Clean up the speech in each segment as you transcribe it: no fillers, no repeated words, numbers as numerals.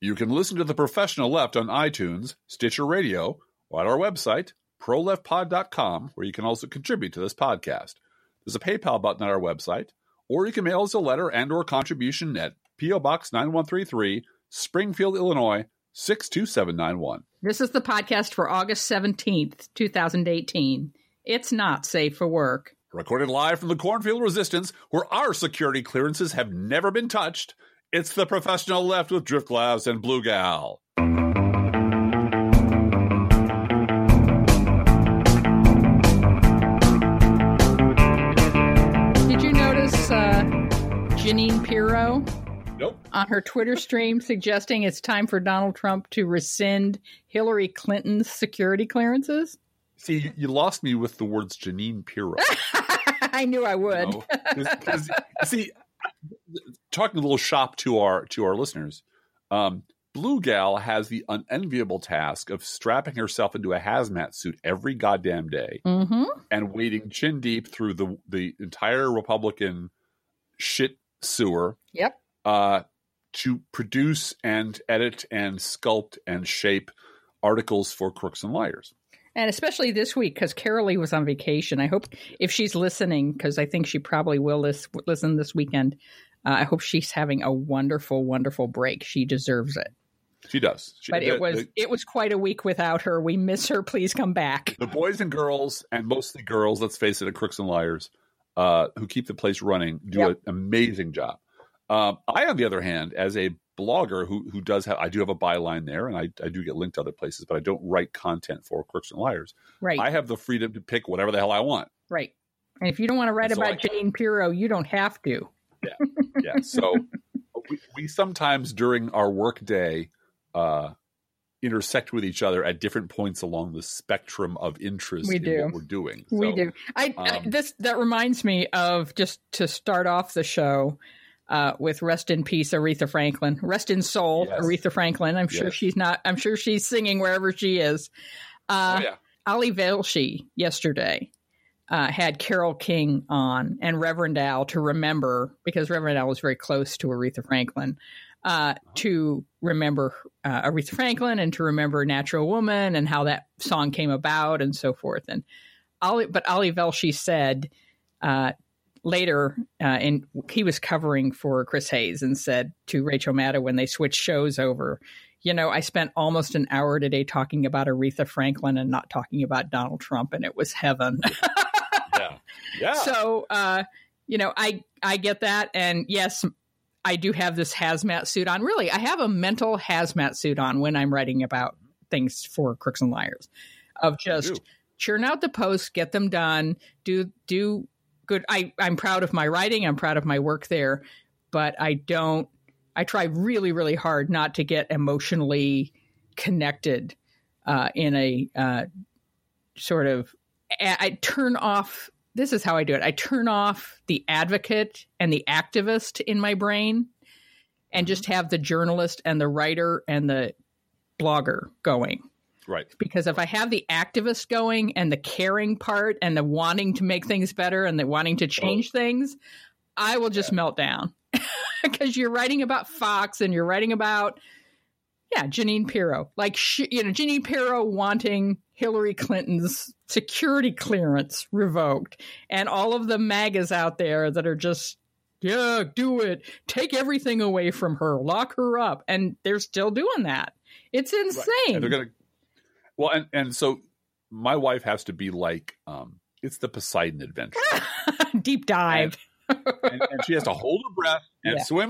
You can listen to The Professional Left on iTunes, Stitcher Radio, or at our website, proleftpod.com, where you can also contribute to this podcast. There's a PayPal button at our website, or you can mail us a letter and or contribution at P.O. Box 9133, Springfield, Illinois, 62791. This is the podcast for August 17th, 2018. It's not safe for work. Recorded live from the Cornfield Resistance, where our security clearances have never been touched, it's The Professional Left with Driftglass and Blue Gal. Jeanine Pirro Nope. on her Twitter stream suggesting it's time for Donald Trump to rescind Hillary Clinton's security clearances. See, you lost me with the words Jeanine Pirro. I knew I would. See, talking a little shop to our listeners, Blue Gal has the unenviable task of strapping herself into a hazmat suit every goddamn day and wading chin deep through the entire Republican shit sewer to produce and edit and sculpt and shape articles for Crooks and Liars. And especially this week, because Carolee was on vacation. I hope if she's listening, because I think she probably will listen this weekend, I hope she's having a wonderful, wonderful break. She deserves it. She does. But it was quite a week without her. We miss her. Please come back. The boys and girls, and mostly girls, let's face it, at Crooks and Liars, who keep the place running, do an amazing job. I, on the other hand, as a blogger who does have, I do have a byline there, and I do get linked to other places, but I don't write content for Crooks and Liars. Right. I have the freedom to pick whatever the hell I want. Right. And if you don't want to write about Jeanine Pirro, you don't have to. Yeah. So we sometimes during our work day intersect with each other at different points along the spectrum of interest in what we're doing. We do. That reminds me of, just to start off the show, with Rest in Peace, Aretha Franklin. Rest in Soul, yes. Aretha Franklin. I'm sure she's singing wherever she is. Ali Velshi yesterday had Carole King on and Reverend Al to remember, because Reverend Al was very close to Aretha Franklin, to remember Aretha Franklin and to remember Natural Woman and how that song came about and so forth. And Ali Velshi said later, he was covering for Chris Hayes and said to Rachel Maddow when they switched shows over, I spent almost an hour today talking about Aretha Franklin and not talking about Donald Trump, and it was heaven. Yeah. So, I get that. And yes, I do have this hazmat suit on. Really, I have a mental hazmat suit on when I'm writing about things for Crooks and Liars, of just churn out the posts, get them done, do good. I'm proud of my writing. I'm proud of my work there, but I try really, really hard not to get emotionally connected in a sort of, I turn off. This is how I do it. I turn off the advocate and the activist in my brain and just have the journalist and the writer and the blogger going. Right. Because if I have the activist going and the caring part and the wanting to make things better and the wanting to change things, I will just melt down. Because you're writing about Fox and you're writing about, Jeanine Pirro. Like, Jeanine Pirro wanting Hillary Clinton's security clearance revoked. And all of the MAGAs out there that are just, do it. Take everything away from her. Lock her up. And they're still doing that. It's insane. Right. And they're going to. Well, and so my wife has to be like, it's the Poseidon Adventure. Deep dive. And she has to hold her breath and swim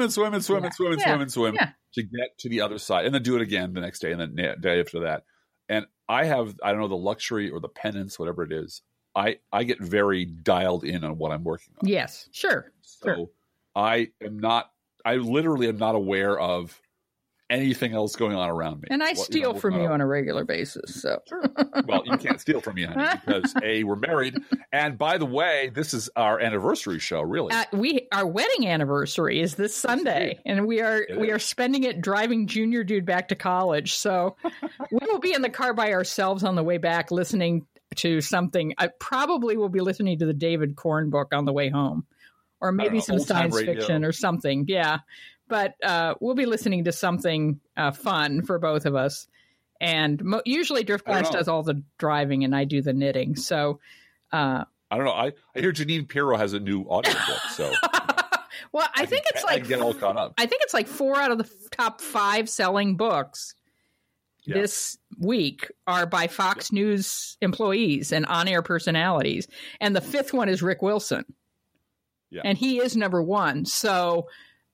to get to the other side, and then do it again the next day and then the day after that. And I don't know, the luxury or the penance, whatever it is. I get very dialed in on what I'm working on. Yes, sure. So I literally am not aware of anything else going on around me. And I steal from you on a regular basis. So, sure. Well, you can't steal from me, honey, because A, we're married, and by the way, this is our anniversary show. Really, our wedding anniversary is this Sunday, and we are spending it driving Junior Dude back to college. So we will be in the car by ourselves on the way back, listening to something. I probably will be listening to the David Korn book on the way home. Or maybe some science fiction or something. Yeah. But we'll be listening to something fun for both of us. And usually Driftglass does all the driving and I do the knitting. So I don't know. I hear Janine Pirro has a new audiobook. So well, I think it's like get all caught up. I think it's like 4 out of the top 5 selling books this week are by Fox News employees and on-air personalities. And the 5th one is Rick Wilson. Yeah. And he is number 1. So,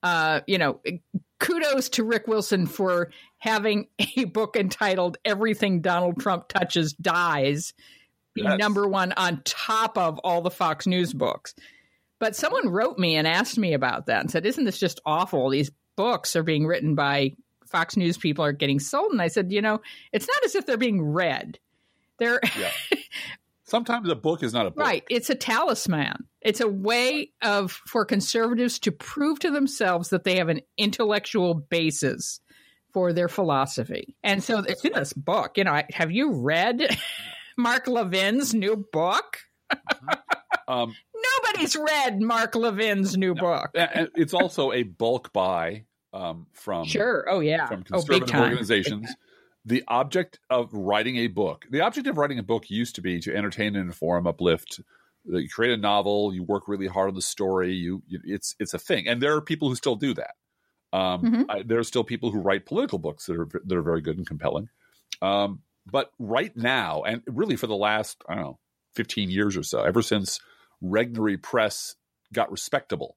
kudos to Rick Wilson for having a book entitled Everything Donald Trump Touches Dies be number 1 on top of all the Fox News books. But someone wrote me and asked me about that and said, isn't this just awful? These books are being written by Fox News people are getting sold. And I said, it's not as if they're being read. They're Sometimes a book is not a book. Right. It's a talisman. It's a way for conservatives to prove to themselves that they have an intellectual basis for their philosophy. And so it's in this book. Have you read Mark Levin's new book? Nobody's read Mark Levin's new book. And it's also a bulk buy from from conservative organizations. The object of writing a book used to be to entertain and inform, uplift. You create a novel, you work really hard on the story. It's a thing, and there are people who still do that. There are still people who write political books that are very good and compelling. But right now, and really for the last 15 years or so, ever since Regnery Press got respectable,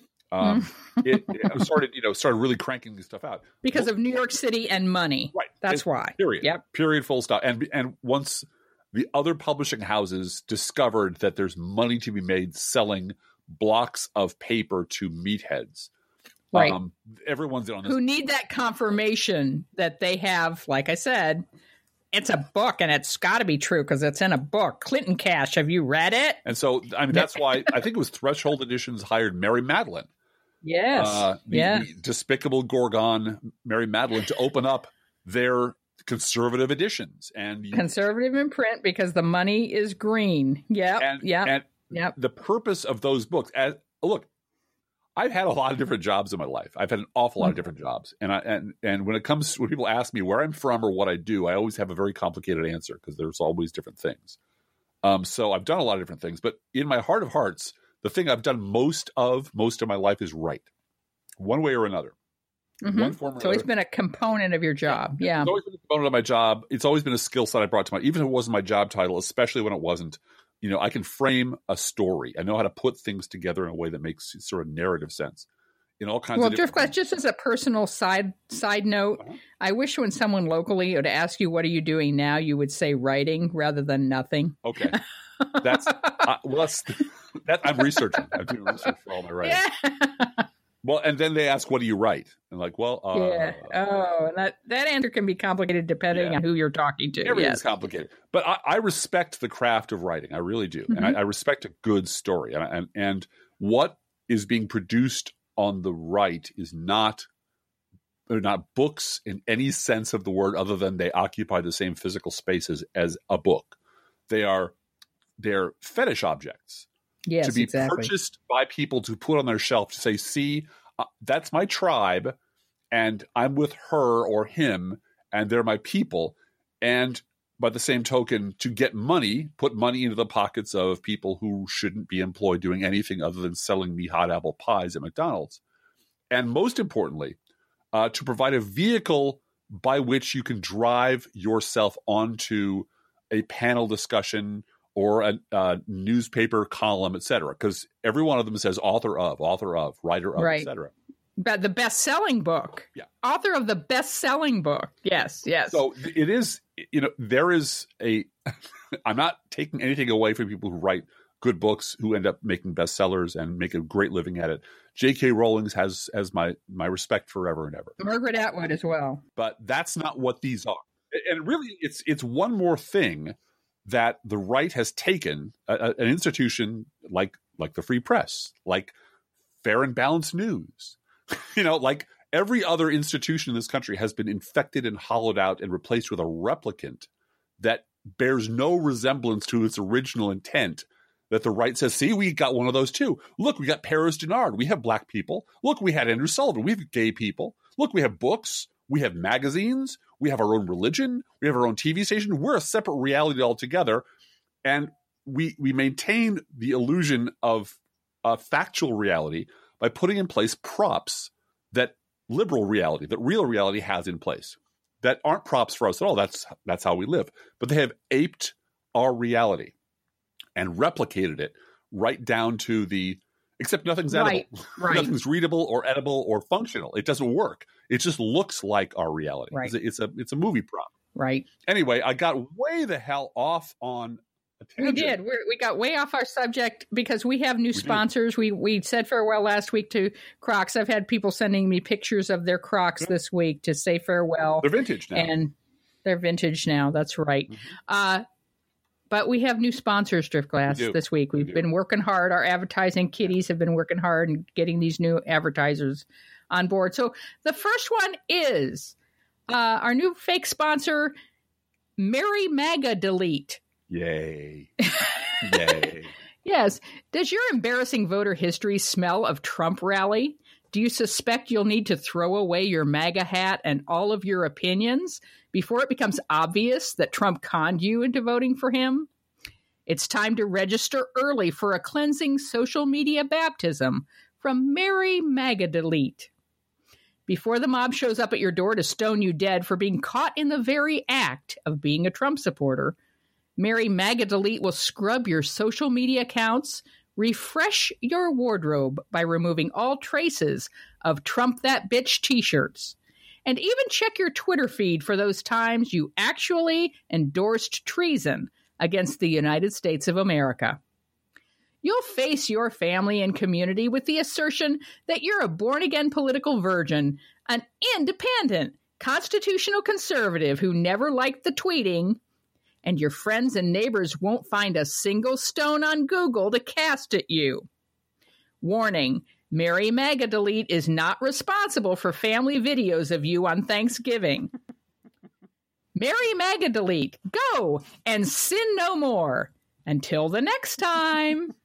it started really cranking this stuff out because of New York City and money. Right, that's why. Period. Yep. Period. Full stop. And once the other publishing houses discovered that there's money to be made selling blocks of paper to meatheads, right? Everyone's in on this. Who need that confirmation that they have, like I said. It's a book, and it's got to be true because it's in a book. Clinton Cash, have you read it? And so, that's why I think it was Threshold Editions hired Mary Madeline. Yes. The despicable Gorgon, Mary Madeline, to open up their conservative editions. Conservative in print because the money is green. And the purpose of those books, look, I've had a lot of different jobs in my life. I've had an awful lot of different jobs. And when people ask me where I'm from or what I do, I always have a very complicated answer because there's always different things. So I've done a lot of different things, but in my heart of hearts, the thing I've done most of my life is write, one way or another. One form or it's always been a component of your job. Yeah. It's always been a component of my job. It's always been a skill set I brought to even if it wasn't my job title, especially when it wasn't. I can frame a story. I know how to put things together in a way that makes sort of narrative sense in all kinds of different Driftglass, just as a personal side note, I wish when someone locally would ask you, what are you doing now? You would say writing rather than nothing. Okay. I'm researching. I'm doing research for all my writing. Yeah. Well, and then they ask, what do you write? And and that answer can be complicated depending on who you're talking to. Everything's complicated. But I respect the craft of writing. I really do. And I respect a good story. And what is being produced on the right is they're not books in any sense of the word other than they occupy the same physical spaces as a book. They're fetish objects. Yes, to be purchased by people to put on their shelf to say, see, that's my tribe, and I'm with her or him, and they're my people. And by the same token, to get money, put money into the pockets of people who shouldn't be employed doing anything other than selling me hot apple pies at McDonald's. And most importantly, to provide a vehicle by which you can drive yourself onto a panel discussion or a newspaper column, et cetera, because every one of them says author of, writer of, et cetera. But the best-selling book. Yeah. Author of the best-selling book. Yes. So it is, there is I'm not taking anything away from people who write good books who end up making bestsellers and make a great living at it. J.K. Rowling has my respect forever and ever. Margaret Atwood as well. But that's not what these are. And really, it's one more thing that the right has taken, an institution like the Free Press, like Fair and Balanced News, like every other institution in this country has been infected and hollowed out and replaced with a replicant that bears no resemblance to its original intent, that the right says, see, we got one of those too. Look, we got Paris Denard. We have black people. Look, we had Andrew Sullivan. We have gay people. Look, we have books. We have magazines. We have our own religion. We have our own TV station. We're a separate reality altogether. And we maintain the illusion of factual reality by putting in place props that liberal reality, that real reality has in place, that aren't props for us at all. That's how we live. But they have aped our reality and replicated it right down to except nothing's edible. Right. Nothing's readable or edible or functional. It doesn't work. It just looks like our reality. Right. It's a movie prop. Right. Anyway, I got way the hell off on a tangent. We did. We got way off our subject because we have new sponsors. We said farewell last week to Crocs. I've had people sending me pictures of their Crocs this week to say farewell. They're vintage now. And they're vintage now. That's right. Mm-hmm. But we have new sponsors, Driftglass, this week. We've been working hard. Our advertising kitties have been working hard and getting these new advertisers on board. So the first one is our new fake sponsor, Mary MAGA Delete. Yay. Yay. Yes. Does your embarrassing voter history smell of Trump rally? Do you suspect you'll need to throw away your MAGA hat and all of your opinions before it becomes obvious that Trump conned you into voting for him? It's time to register early for a cleansing social media baptism from Mary MAGA Delete. Before the mob shows up at your door to stone you dead for being caught in the very act of being a Trump supporter, Mary MAGA Delete will scrub your social media accounts, refresh your wardrobe by removing all traces of Trump That Bitch t-shirts, and even check your Twitter feed for those times you actually endorsed treason against the United States of America. You'll face your family and community with the assertion that you're a born-again political virgin, an independent, constitutional conservative who never liked the tweeting, and your friends and neighbors won't find a single stone on Google to cast at you. Warning, Mary MAGA Delete is not responsible for family videos of you on Thanksgiving. Mary MAGA Delete, go and sin no more. Until the next time.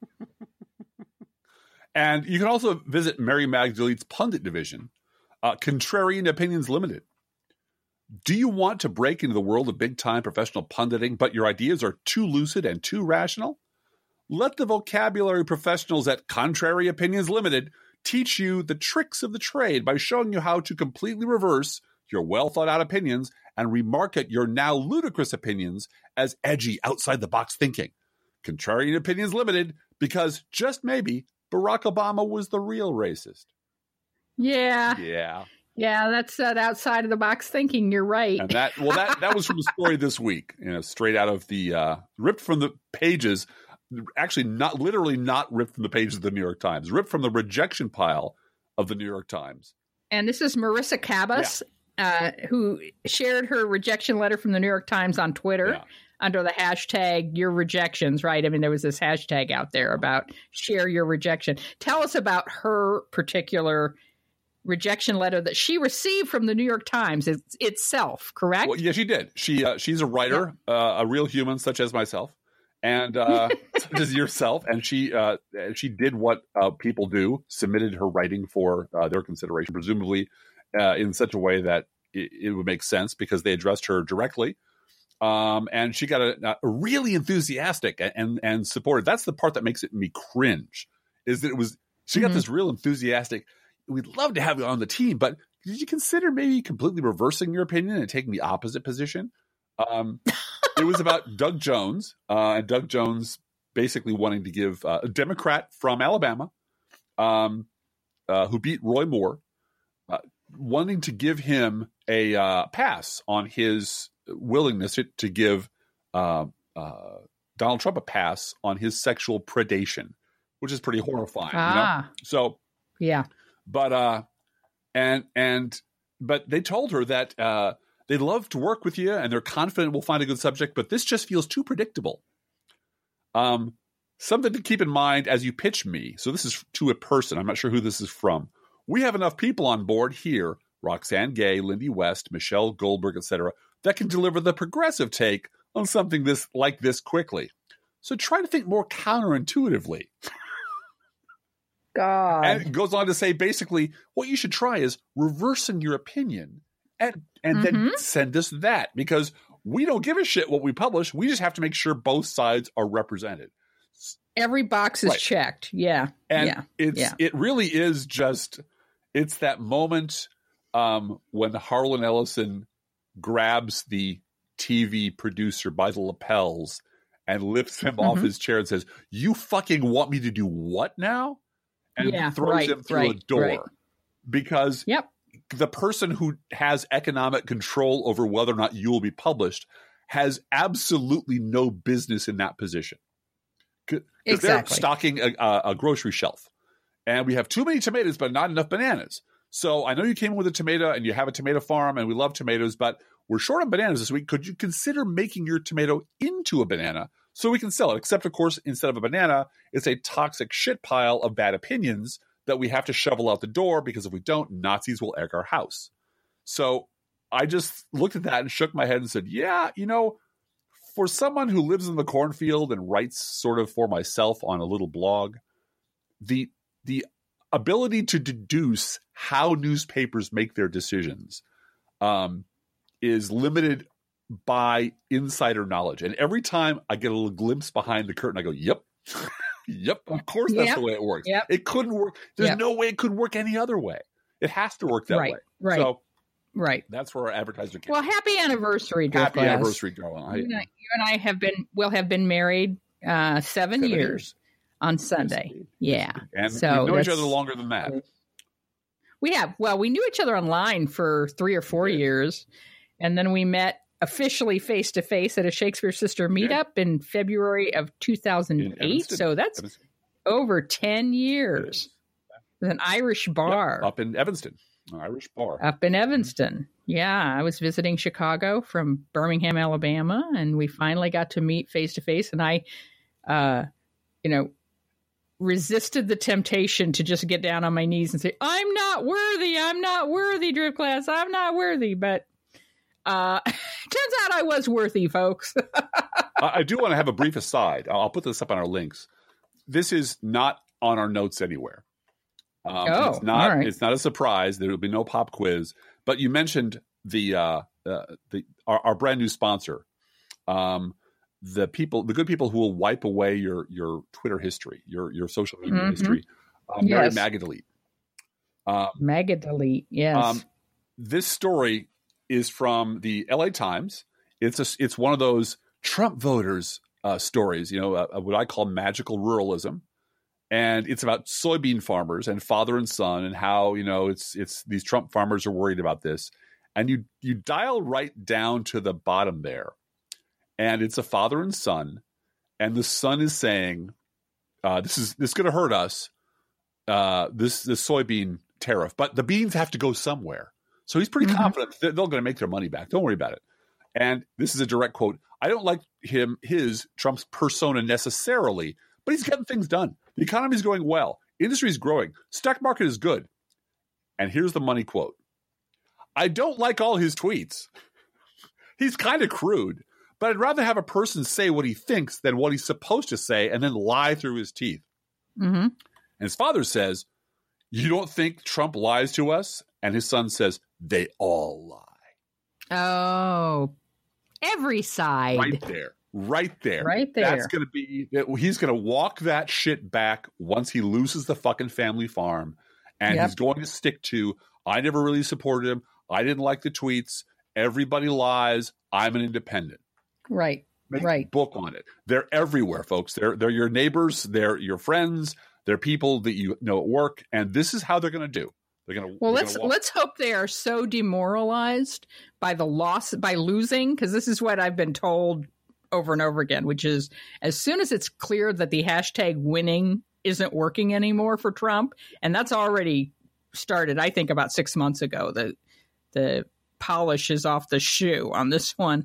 And you can also visit Mary MAGA Delete's pundit division, Contrarian Opinions Limited. Do you want to break into the world of big-time professional punditing, but your ideas are too lucid and too rational? Let the vocabulary professionals at Contrary Opinions Limited teach you the tricks of the trade by showing you how to completely reverse your well-thought-out opinions and remarket your now ludicrous opinions as edgy, outside-the-box thinking. Contrarian Opinions Limited, because just maybe Barack Obama was the real racist. Yeah, that's that outside of the box thinking. You're right. And that was from the story this week, straight out of the ripped from the pages. Actually, not ripped from the pages of the New York Times, ripped from the rejection pile of the New York Times. And this is Marissa Cabas, who shared her rejection letter from the New York Times on Twitter under the hashtag your rejections, right? I mean, there was this hashtag out there about share your rejection. Tell us about her particular rejection letter that she received from the New York Times itself, correct? Well, yeah, she did. She's a writer, a real human such as myself, and such as yourself. And she did what people do, submitted her writing for their consideration, presumably in such a way that it would make sense because they addressed her directly. And she got a really enthusiastic and supportive. That's the part that makes me cringe, is that she got this real enthusiastic. We'd love to have you on the team, but did you consider maybe completely reversing your opinion and taking the opposite position? It was about Doug Jones, and Doug Jones basically wanting to give a Democrat from Alabama, who beat Roy Moore, wanting to give him a pass on his willingness to give Donald Trump a pass on his sexual predation, which is pretty horrifying. So yeah. But they told her that they'd love to work with you and they're confident we'll find a good subject, but this just feels too predictable. Something to keep in mind as you pitch me. So this is to a person. I'm not sure who this is from. We have enough people on board here, Roxane Gay, Lindy West, Michelle Goldberg, etc., that can deliver the progressive take on something like this quickly. So try to think more counterintuitively. God. And it goes on to say, basically, what you should try is reversing your opinion and then send us that, because we don't give a shit what we publish. We just have to make sure both sides are represented. Every box is checked. Yeah. And it really is just, it's that moment when Harlan Ellison grabs the TV producer by the lapels and lifts him off his chair and says, "You fucking want me to do what now?" And throws him through a door. Right. Because the person who has economic control over whether or not you will be published has absolutely no business in that position. Because they're stocking a grocery shelf. And we have too many tomatoes, but not enough bananas. So I know you came in with a tomato and you have a tomato farm and we love tomatoes, but we're short on bananas this week. Could you consider making your tomato into a banana so we can sell it? Except, of course, instead of a banana, it's a toxic shit pile of bad opinions that we have to shovel out the door, because if we don't, Nazis will egg our house. So I just looked at that and shook my head and said, yeah, you know, for someone who lives in the cornfield and writes sort of for myself on a little blog, the ability to deduce how newspapers make their decisions is limited by insider knowledge. And every time I get a little glimpse behind the curtain, I go, yep, yep, of course that's the way it works. Yep. It couldn't work. There's no way it could work any other way. It has to work that way. Right. So that's where our advertiser came. Well, happy anniversary, Driftglass. Happy anniversary, darling. You and I will have been married 7 years on Sunday. Yes, yeah. And so we know each other longer than that. We have. Well, we knew each other online for 3 or 4 years. And then we met officially face-to-face at a Shakespeare Sister meetup in February of 2008. So that's over 10 years. With an Irish bar. Up in Evanston. An Irish bar. Up in Evanston. Yeah. I was visiting Chicago from Birmingham, Alabama, and we finally got to meet face-to-face. And I, resisted the temptation to just get down on my knees and say, I'm not worthy, Driftglass, I'm not worthy. But turns out I was worthy, folks. I do want to have a brief aside. I'll put this up on our links. This is not on our notes anywhere. It's not a surprise. There will be no pop quiz. But you mentioned our brand new sponsor. The good people who will wipe away your Twitter history, your social media history. Mary Magadelete. Magadelete, yes. This story is from the LA Times. It's one of those Trump voters stories, what I call magical ruralism. And it's about soybean farmers and father and son, and how, it's these Trump farmers are worried about this. And you dial right down to the bottom there. And it's a father and son, and the son is saying, "This is going to hurt us, this soybean tariff, but the beans have to go somewhere." So he's pretty confident they're going to make their money back. Don't worry about it. And this is a direct quote. I don't like Trump's persona necessarily, but he's getting things done. The economy is going well. Industry is growing. Stock market is good. And here's the money quote. I don't like all his tweets. He's kind of crude. But I'd rather have a person say what he thinks than what he's supposed to say and then lie through his teeth. And his father says, you don't think Trump lies to us? And his son says, they all lie. Oh, every side. Right there. That's going to be, he's going to walk that shit back once he loses the fucking family farm. And he's going to stick to, I never really supported him. I didn't like the tweets. Everybody lies. I'm an independent. Right. Make a book on it. They're everywhere, folks. They're your neighbors. They're your friends. They're people that you know at work. And this is how they're going to do. Let's hope they are so demoralized by the loss, by losing, because this is what I've been told over and over again, which is as soon as it's clear that the hashtag winning isn't working anymore for Trump, and that's already started, I think, about 6 months ago. The polish is off the shoe on this one.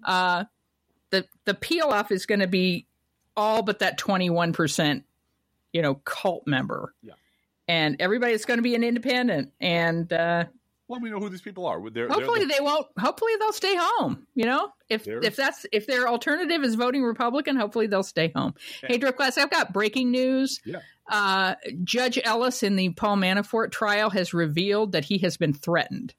The peel off is going to be all but that 21%, cult member. Yeah. And everybody's going to be an independent. And Well, we know who these people are. Hopefully they won't. Hopefully they'll stay home. You know, if their alternative is voting Republican, hopefully they'll stay home. Yeah. Hey, Drift Glass, I've got breaking news. Yeah. Judge Ellis in the Paul Manafort trial has revealed that he has been threatened.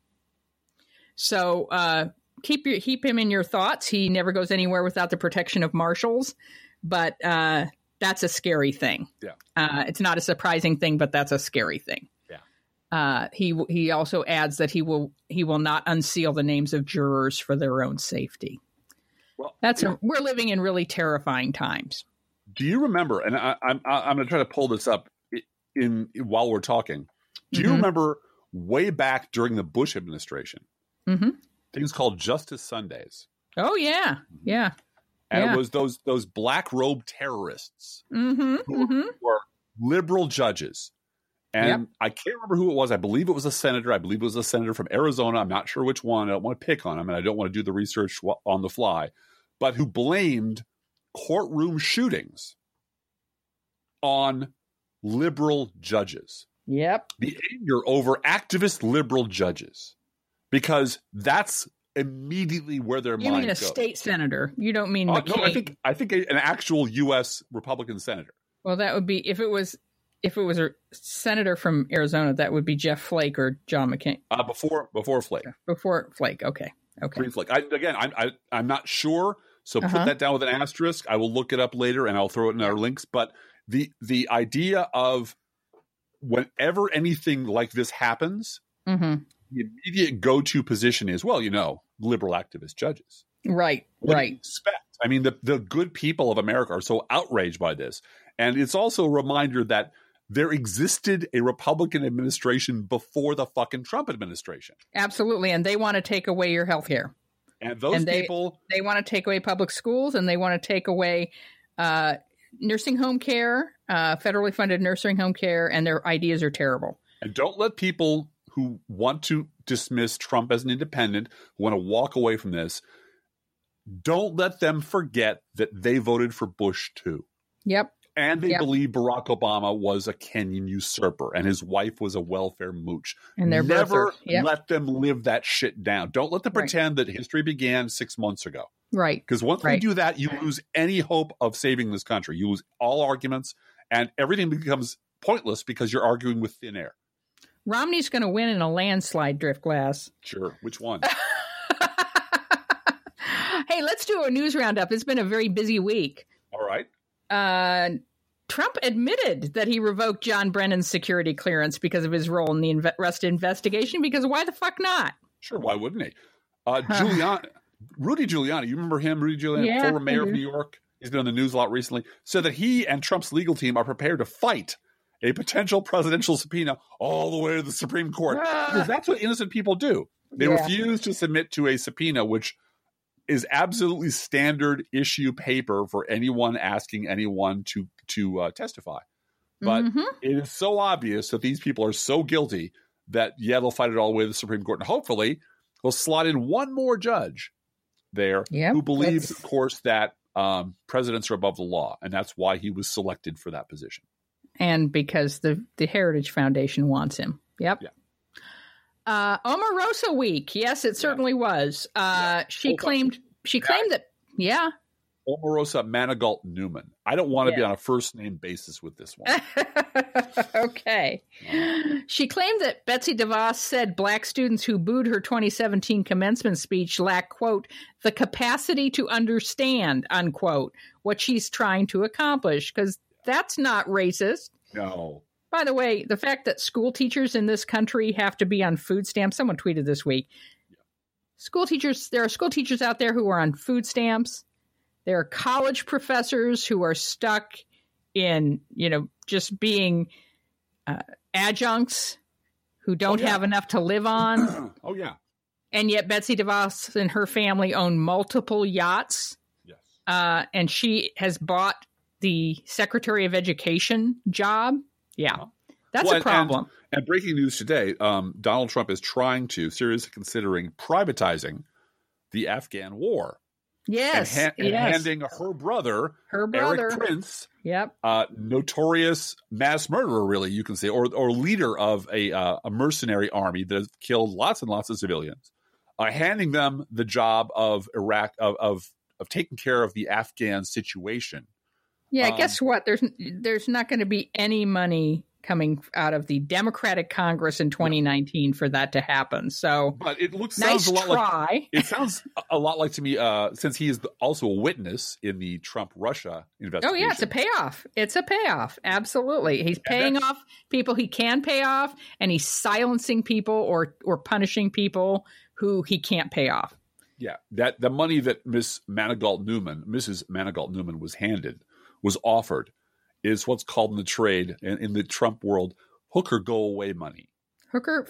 So keep him in your thoughts. He never goes anywhere without the protection of marshals, but that's a scary thing. Yeah. It's not a surprising thing, but that's a scary thing. Yeah. He also adds that he will not unseal the names of jurors for their own safety. Well, we're living in really terrifying times. Do you remember? And I'm going to try to pull this up while we're talking. Do you remember way back during the Bush administration? Mm-hmm. Things called Justice Sundays. Oh yeah, yeah. And it was those black robe terrorists who were liberal judges. And I can't remember who it was. I believe it was a senator. I believe it was a senator from Arizona. I'm not sure which one. I don't want to pick on him, and I don't want to do the research on the fly. But who blamed courtroom shootings on liberal judges. Yep. The anger over activist liberal judges. Because that's immediately where their mind goes. You mean a state senator? You don't mean McCain? No, I think an actual U.S. Republican senator. Well, that would be if it was a senator from Arizona, that would be Jeff Flake or John McCain. Before Flake. Before Flake. Okay. Flake. I'm not sure. So put that down with an asterisk. I will look it up later and I'll throw it in our links. But the idea of whenever anything like this happens. Mm-hmm. The immediate go-to position is, liberal activist judges. Right, what right. Do you expect? I mean, the good people of America are so outraged by this. And it's also a reminder that there existed a Republican administration before the fucking Trump administration. Absolutely. And they want to take away your health care. And those people... They want to take away public schools, and they want to take away nursing home care, federally funded nursing home care, and their ideas are terrible. And don't let people who want to dismiss Trump as an independent, who want to walk away from this, don't let them forget that they voted for Bush too. Yep. And they believe Barack Obama was a Kenyan usurper and his wife was a welfare mooch. And they're never let them live that shit down. Don't let them pretend that history began 6 months ago. Right. Because once they do that, you lose any hope of saving this country. You lose all arguments and everything becomes pointless because you're arguing with thin air. Romney's going to win in a landslide, Drift Glass. Sure. Which one? Hey, let's do a news roundup. It's been a very busy week. All right. Trump admitted that he revoked John Brennan's security clearance because of his role in the Russia investigation, because why the fuck not? Sure, why wouldn't he? Rudy Giuliani, you remember him, Rudy Giuliani, former mayor of New York? He's been on the news a lot recently. Said that he and Trump's legal team are prepared to fight a potential presidential subpoena all the way to the Supreme Court. Because that's what innocent people do. They refuse to submit to a subpoena, which is absolutely standard issue paper for anyone asking anyone to testify. But it is so obvious that these people are so guilty that, they'll fight it all the way to the Supreme Court. And hopefully they'll slot in one more judge there who believes, of course, that presidents are above the law. And that's why he was selected for that position. And because the Heritage Foundation wants him. Yep. Yeah. Omarosa Week. Yes, it certainly was. She claimed that. Yeah. Omarosa Manigault Newman. I don't want to be on a first name basis with this one. Okay. She claimed that Betsy DeVos said black students who booed her 2017 commencement speech lack, quote, the capacity to understand, unquote, what she's trying to accomplish, because that's not racist. No. By the way, the fact that school teachers in this country have to be on food stamps, someone tweeted this week. There are school teachers out there who are on food stamps. There are college professors who are stuck in, just being adjuncts who don't have enough to live on. Oh, yeah. And yet Betsy DeVos and her family own multiple yachts. Yes. And she has bought the Secretary of Education job. Yeah, that's a problem. And breaking news today, Donald Trump is seriously considering privatizing the Afghan war. Yes. And handing her brother, Erik Prince, notorious mass murderer, really, you can say, or leader of a mercenary army that has killed lots and lots of civilians, handing them the job of Iraq, of taking care of the Afghan situation. Yeah, guess what? There's not going to be any money coming out of the Democratic Congress in 2019 for that to happen. So, but it sounds a lot like it sounds a lot like to me, since he is also a witness in the Trump-Russia investigation. Oh yeah, it's a payoff. It's a payoff. Absolutely, he's paying off people he can pay off, and he's silencing people or punishing people who he can't pay off. Yeah, that the money that Mrs. Manigault Newman was offered is what's called in the trade in the Trump world, hooker go away money. Hooker,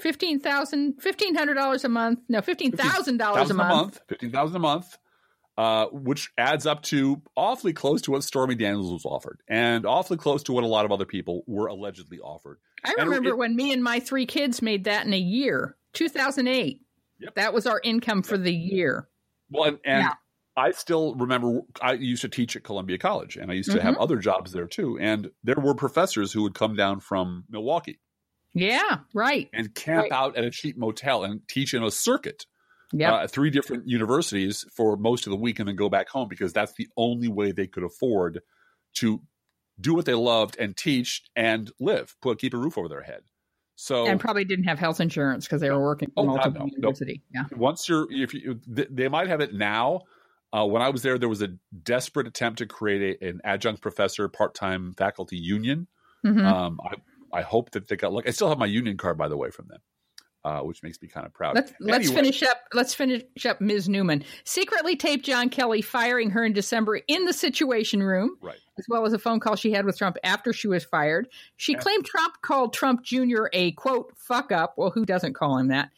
$1,500 a month. No, $15,000 a month. $15,000 a month, which adds up to awfully close to what Stormy Daniels was offered, and awfully close to what a lot of other people were allegedly offered. I remember when me and my 3 kids made that in a year, 2008. Yep. That was our income for the year. Well, and I still remember I used to teach at Columbia College, and I used to have other jobs there too. And there were professors who would come down from Milwaukee. Yeah, right. And camp out at a cheap motel and teach in a circuit at 3 different universities for most of the week and then go back home, because that's the only way they could afford to do what they loved and teach and live, keep a roof over their head. So, and probably didn't have health insurance because they were working at multiple university. Yeah. Once they might have it now. When I was there was a desperate attempt to create an adjunct professor part-time faculty union. Mm-hmm. I hope that they got lucky. I still have my union card, by the way, from them, which makes me kind of proud. Let's finish up Ms. Newman. Secretly taped John Kelly firing her in December in the Situation Room, as well as a phone call she had with Trump after she was fired. She claimed Trump called Trump Jr. a, quote, fuck up. Well, who doesn't call him that?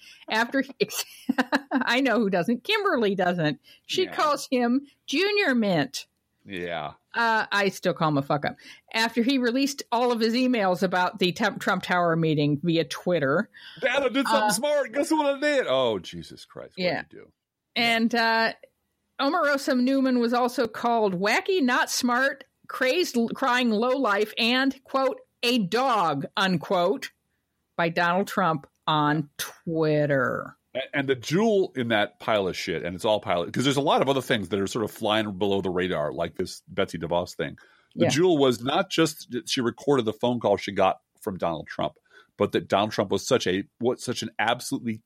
I know who doesn't. Kimberly doesn't. She calls him Junior Mint. Yeah. I still call him a fuck up. After he released all of his emails about the Trump Tower meeting via Twitter. Dad, I did something smart. Guess what I did? Oh, Jesus Christ. What did you do? And Omarosa Newman was also called wacky, not smart, crazed, crying lowlife, and, quote, a dog, unquote, by Donald Trump on Twitter. And the jewel in that pile of shit, and it's all pile, because there's a lot of other things that are sort of flying below the radar, like this Betsy DeVos thing. The jewel was not just that she recorded the phone call she got from Donald Trump, but that Donald Trump was such an absolutely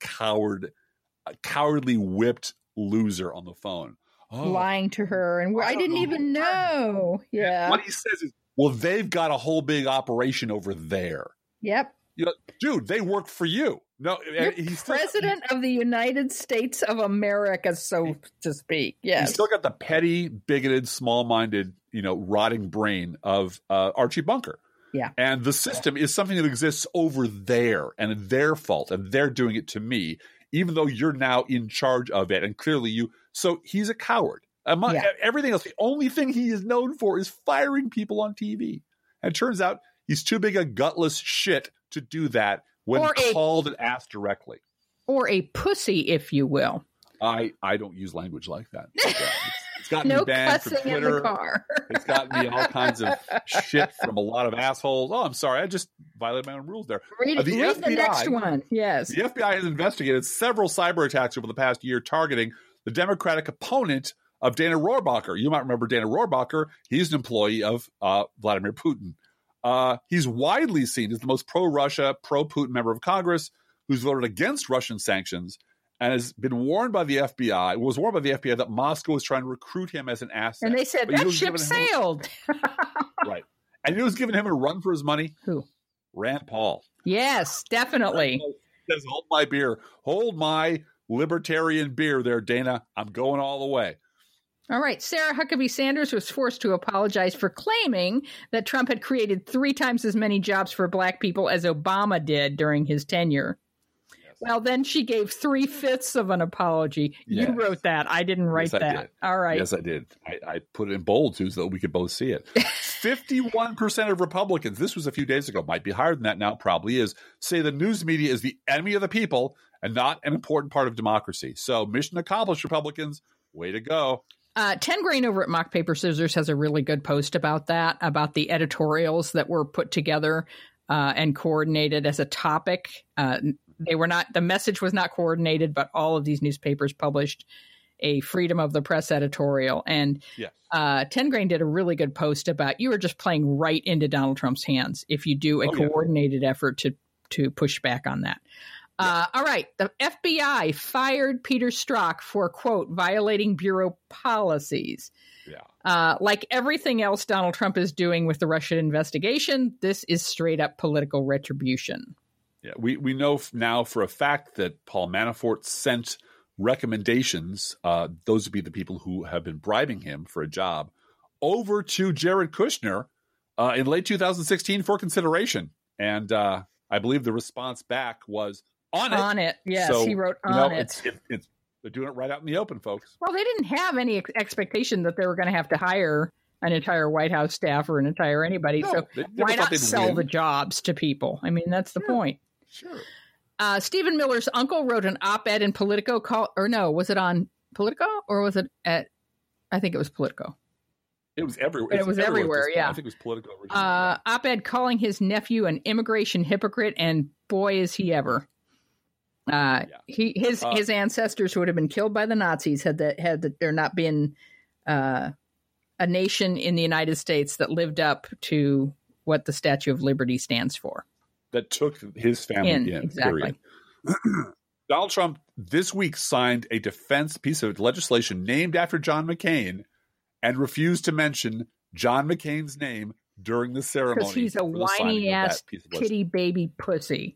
cowardly whipped loser on the phone. Lying to her, and I didn't even know. Yeah. What he says is, well, they've got a whole big operation over there. Yep. Dude, they work for you. No, he's president of the United States of America, so to speak. Yes, he's still got the petty, bigoted, small-minded, rotting brain of Archie Bunker. Yeah, and the system is something that exists over there, and their fault, and they're doing it to me, even though you're now in charge of it, and clearly you. So he's a coward. Everything else, the only thing he is known for is firing people on TV, and it turns out he's too big a gutless shit to do that. When called and asked directly. Or a pussy, if you will. I don't use language like that. It's gotten me banned from Twitter. In the car. It's gotten me all kinds of shit from a lot of assholes. Oh, I'm sorry. I just violated my own rules there. Read the next one. Yes. The FBI has investigated several cyber attacks over the past year targeting the Democratic opponent of Dana Rohrabacher. You might remember Dana Rohrabacher. He's an employee of Vladimir Putin. He's widely seen as the most pro-Russia, pro-Putin member of Congress who's voted against Russian sanctions and has been warned by the FBI, that Moscow was trying to recruit him as an asset. And they said, that ship sailed. Right. And who was giving him a run for his money? Who? Rand Paul. Yes, definitely. Rand Paul says, hold my beer. Hold my libertarian beer there, Dana. I'm going all the way. All right. Sarah Huckabee Sanders was forced to apologize for claiming that Trump had created 3 times as many jobs for Black people as Obama did during his tenure. Yes. Well, then she gave 3/5 of an apology. Yes. You wrote that. I didn't write that. Did. All right. Yes, I did. I put it in bold too so that we could both see it. 51% of Republicans, this was a few days ago, might be higher than that now, probably is, say the news media is the enemy of the people and not an important part of democracy. So mission accomplished, Republicans. Way to go. 10 Grain over at Mock Paper Scissors has a really good post about that, about the editorials that were put together and coordinated as a topic. The message was not coordinated, but all of these newspapers published a freedom of the press editorial. And 10 Grain did a really good post about you are just playing right into Donald Trump's hands if you do a coordinated effort to push back on that. All right. The FBI fired Peter Strzok for, quote, violating bureau policies. Yeah. Like everything else Donald Trump is doing with the Russia investigation, this is straight up political retribution. Yeah, we know now for a fact that Paul Manafort sent recommendations, those would be the people who have been bribing him for a job, over to Jared Kushner in late 2016 for consideration. And I believe the response back was on it. On it, yes, so, he wrote on it. They're doing it right out in the open, folks. Well, they didn't have any expectation that they were going to have to hire an entire White House staff or an entire anybody. No, so why not sell the jobs to people? I mean, that's the point. Sure. Stephen Miller's uncle wrote an op-ed in Politico was it on Politico or was it at, I think it was Politico. It was everywhere. It was everywhere, yeah. I think it was Politico originally. Op-ed calling his nephew an immigration hypocrite, and boy, is he ever. His ancestors would have been killed by the Nazis had there not been a nation in the United States that lived up to what the Statue of Liberty stands for. That took his family in. Exactly. Donald Trump this week signed a defense piece of legislation named after John McCain and refused to mention John McCain's name during the ceremony. Because he's a whiny-ass kitty baby pussy.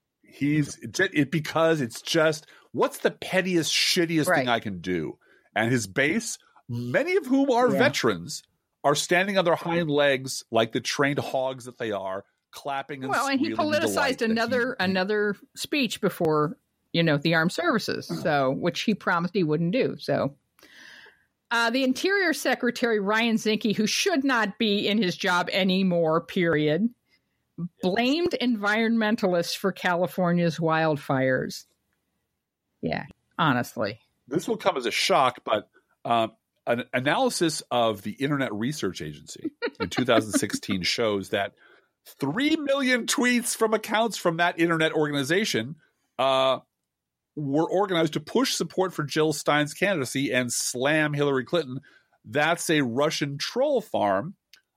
Because it's just, what's the pettiest, shittiest thing I can do? And his base, many of whom are veterans, are standing on their hind legs like the trained hogs that they are, clapping and and he politicized another speech before the armed services, so which he promised he wouldn't do. So the Interior Secretary Ryan Zinke, who should not be in his job anymore, period, blamed environmentalists for California's wildfires. Yeah, honestly, this will come as a shock, but an analysis of the Internet Research Agency in 2016 shows that 3 million tweets from accounts from that internet organization were organized to push support for Jill Stein's candidacy and slam Hillary Clinton. That's a Russian troll farm.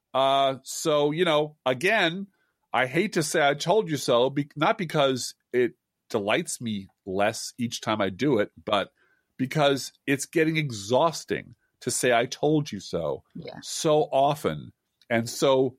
So, again, I hate to say I told you so, not because it delights me less each time I do it, but because it's getting exhausting to say I told you so so often and so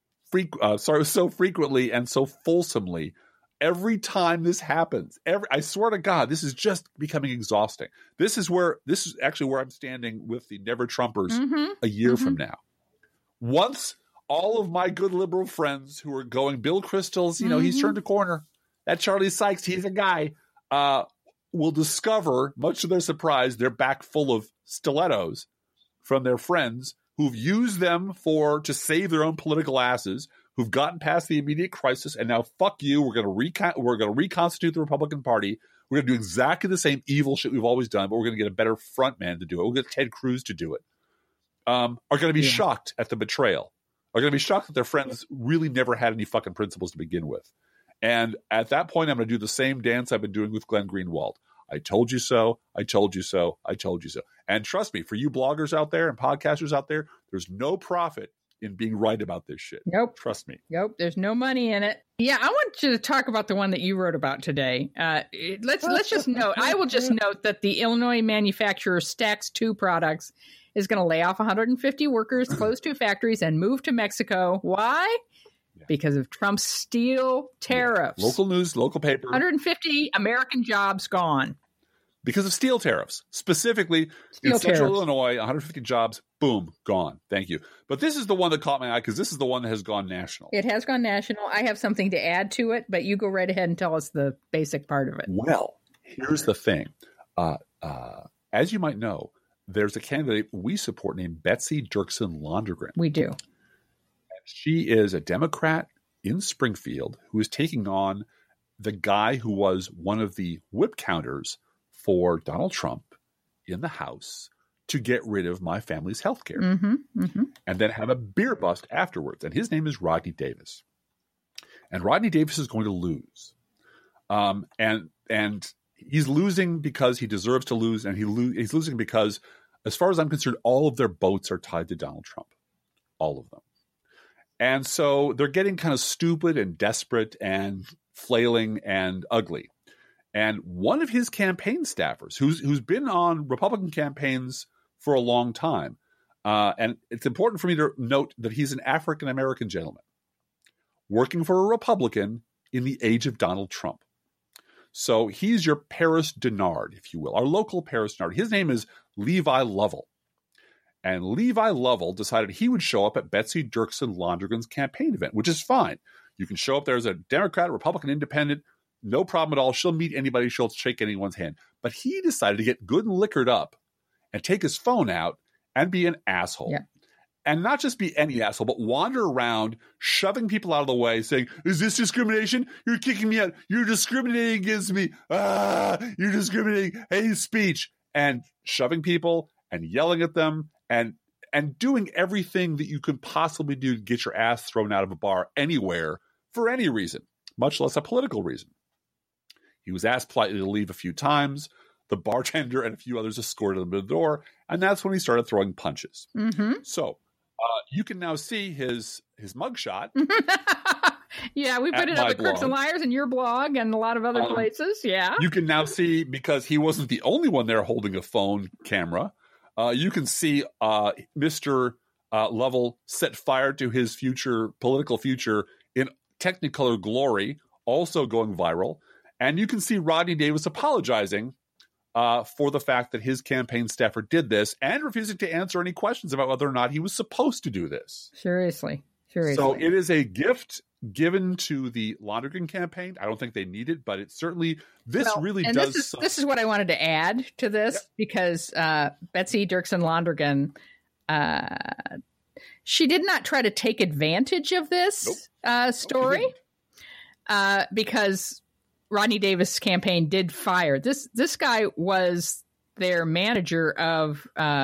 frequently and so fulsomely. Every time this happens, I swear to God, this is just becoming exhausting. This is actually where I'm standing with the Never Trumpers a year from now. Once all of my good liberal friends who are going, Bill Kristol's, he's turned a corner. That Charlie Sykes, he's a guy, will discover, much to their surprise, they're back full of stilettos from their friends who've used them to save their own political asses, who've gotten past the immediate crisis, and now fuck you. We're going to reconstitute the Republican Party. We're going to do exactly the same evil shit we've always done, but we're going to get a better front man to do it. We'll get Ted Cruz to do it. Are going to be shocked at the betrayal. Are going to be shocked that their friends really never had any fucking principles to begin with. And at that point, I'm going to do the same dance I've been doing with Glenn Greenwald. I told you so. I told you so. I told you so. And trust me, for you bloggers out there and podcasters out there, there's no profit in being right about this shit. Nope. Trust me. Nope. There's no money in it. Yeah, I want you to talk about the one that you wrote about today. Let's just note. I will just note that the Illinois manufacturer Stax 2 Products is going to lay off 150 workers, close 2 factories, and move to Mexico. Why? Because of Trump's steel tariffs. Yeah. Local news, local paper. 150 American jobs gone. Because of steel tariffs. Specifically, in Central Illinois, 150 jobs, boom, gone. Thank you. But this is the one that caught my eye because this is the one that has gone national. It has gone national. I have something to add to it, but you go right ahead and tell us the basic part of it. Well, here's the thing. As you might know, there's a candidate we support named Betsy Dirksen Londgren. We do. She is a Democrat in Springfield who is taking on the guy who was one of the whip counters for Donald Trump in the House to get rid of my family's health care. And then have a beer bust afterwards. And his name is Rodney Davis. And Rodney Davis is going to lose. And he's losing because he deserves to lose. And he's losing because, as far as I'm concerned, all of their boats are tied to Donald Trump. All of them. And so they're getting kind of stupid and desperate and flailing and ugly. And one of his campaign staffers, who's been on Republican campaigns for a long time, and it's important for me to note that he's an African-American gentleman working for a Republican in the age of Donald Trump. So he's your Paris Denard, if you will, our local Paris Denard. His name is Levi Lovell. And Levi Lovell decided he would show up at Betsy Dirksen Londrigan's campaign event, which is fine. You can show up there as a Democrat, Republican, Independent, no problem at all. She'll meet anybody. She'll shake anyone's hand. But he decided to get good and liquored up and take his phone out and be an asshole. Yeah. And not just be any asshole, but wander around shoving people out of the way saying, is this discrimination? You're kicking me out. You're discriminating against me. You're discriminating. Hate speech. And shoving people and yelling at them and doing everything that you could possibly do to get your ass thrown out of a bar anywhere for any reason, much less a political reason. He was asked politely to leave a few times. The bartender and a few others escorted him to the door, and that's when he started throwing punches. So you can now see his mugshot. Yeah, we put it up at Crooks and Liars and your blog and a lot of other places. Yeah, you can now see, because he wasn't the only one there holding a phone camera. You can see Mr. Lovell set fire to his political future in Technicolor glory, also going viral. And you can see Rodney Davis apologizing for the fact that his campaign staffer did this and refusing to answer any questions about whether or not he was supposed to do this. Seriously. So it is a gift given to the Londrigan campaign. I don't think they need it, but it certainly, this is what I wanted to add to this, because Betsy Dirksen Londrigan, she did not try to take advantage of this story because Rodney Davis' campaign did fire. This guy was their manager of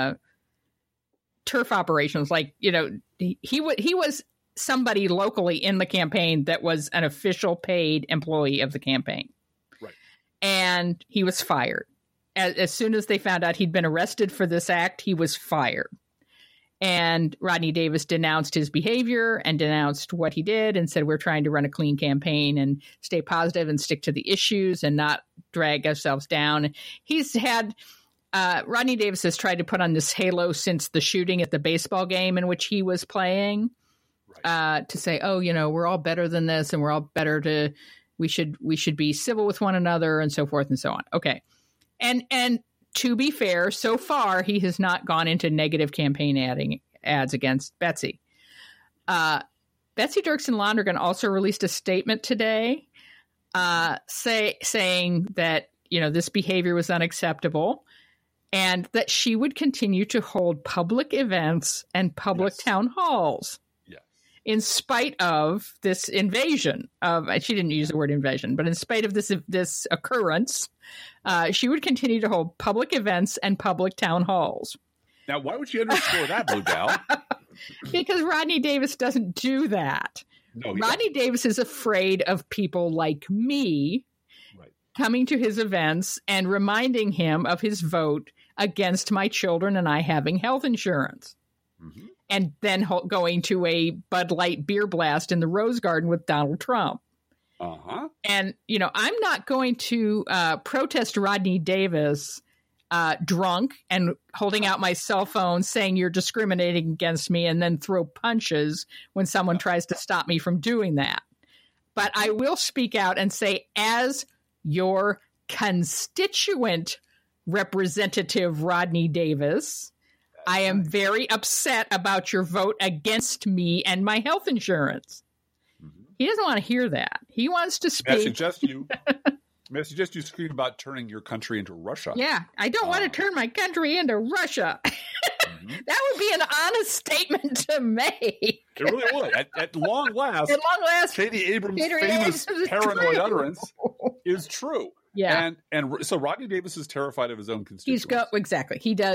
turf operations. Like, he was somebody locally in the campaign that was an official paid employee of the campaign. Right. And he was fired. As soon as they found out he'd been arrested for this act, he was fired. And Rodney Davis denounced his behavior and denounced what he did and said, we're trying to run a clean campaign and stay positive and stick to the issues and not drag ourselves down. He's had, Rodney Davis has tried to put on this halo since the shooting at the baseball game in which he was playing, to say, we're all better than this and we're all better we should be civil with one another and so forth and so on. Okay. And to be fair, so far, he has not gone into negative campaign ads against Betsy. Betsy Dirksen Londrigan also released a statement today saying that, this behavior was unacceptable and that she would continue to hold public events and public town halls in spite of this invasion of, she didn't use the word invasion, but in spite of this occurrence, she would continue to hold public events and public town halls. Now, why would she underscore that, Blue Gal? Because Rodney Davis doesn't do that. No, Rodney Davis is afraid of people like me coming to his events and reminding him of his vote against my children and I having health insurance. Mm-hmm. And then going to a Bud Light beer blast in the Rose Garden with Donald Trump. Uh-huh. And, I'm not going to protest Rodney Davis drunk and holding out my cell phone saying you're discriminating against me and then throw punches when someone tries to stop me from doing that. But I will speak out and say, as your constituent representative, Rodney Davis, I am very upset about your vote against me and my health insurance. Mm-hmm. He doesn't want to hear that. He wants to speak. May I suggest you scream about turning your country into Russia? Yeah, I don't want to turn my country into Russia. Mm-hmm. That would be an honest statement to make. It really would. At long last, Katie Abrams' famous paranoid utterance is true. Yeah. And so Rodney Davis is terrified of his own constituents. Exactly. He does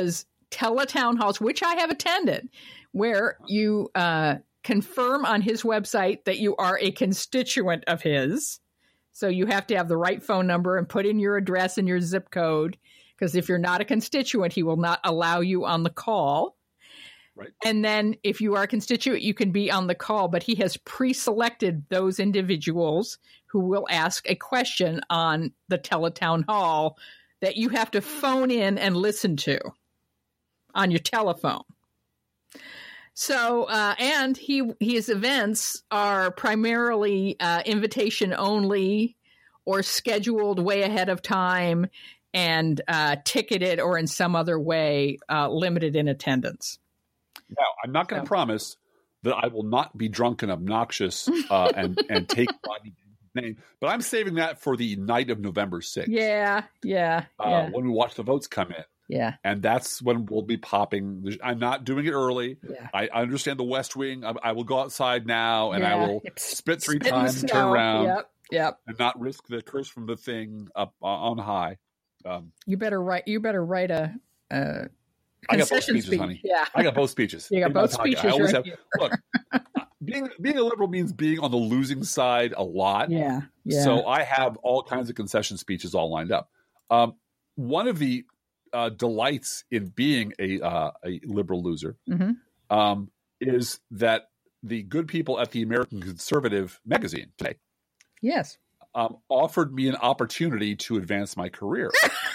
teletown halls, which I have attended, where you confirm on his website that you are a constituent of his. So you have to have the right phone number and put in your address and your zip code, because if you're not a constituent, he will not allow you on the call. Right. And then if you are a constituent, you can be on the call, but he has pre-selected those individuals who will ask a question on the teletown hall that you have to phone in and listen to on your telephone. So, and his events are primarily invitation only or scheduled way ahead of time and ticketed or in some other way limited in attendance. Now, I'm not going to promise that I will not be drunk and obnoxious and take Rodney Dangerfield's name, but I'm saving that for the night of November 6th. Yeah. When we watch the votes come in. Yeah. And that's when we'll be popping. I'm not doing it early. Yeah. I understand the West Wing. I will go outside now and I will spit 3 times and turn around. Yep. And not risk the curse from the thing up on high. You better write a I got both speeches, speech. Honey. Yeah. I got both speeches. You got both speeches. I always have. Look, being a liberal means being on the losing side a lot. Yeah. So I have all kinds of concession speeches all lined up. One of the delights in being a liberal loser is that the good people at the American Conservative magazine today offered me an opportunity to advance my career.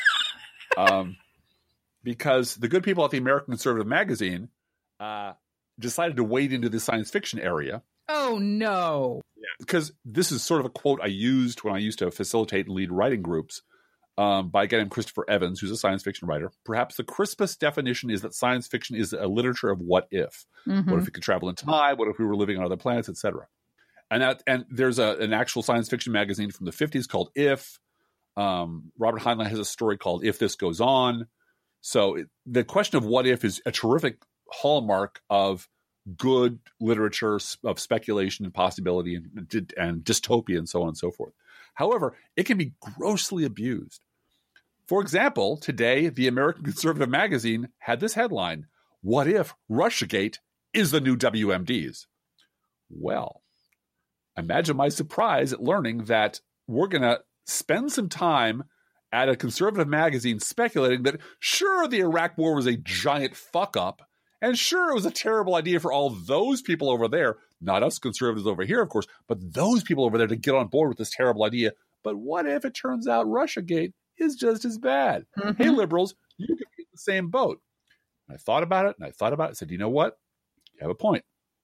Because the good people at the American Conservative magazine decided to wade into the science fiction area. Oh, no. Yeah, because this is sort of a quote I used when I used to facilitate and lead writing groups by getting Christopher Evans, who's a science fiction writer. Perhaps the crispest definition is that science fiction is a literature of what if. What if we could travel in time? What if we were living on other planets, etc.? And there's an actual science fiction magazine from the 50s called If. Robert Heinlein has a story called If This Goes On. So the question of what if is a terrific hallmark of good literature, of speculation and possibility and dystopia and so on and so forth. However, it can be grossly abused. For example, today, the American Conservative magazine had this headline: "What if Russiagate is the new WMDs?" Well, imagine my surprise at learning that we're going to spend some time at a conservative magazine speculating that, sure, the Iraq War was a giant fuck-up, and sure, it was a terrible idea for all those people over there, not us conservatives over here, of course, but those people over there to get on board with this terrible idea. But what if it turns out Russiagate is just as bad? Hey, liberals, you could be in the same boat. And I thought about it, I said, you know what? You have a point.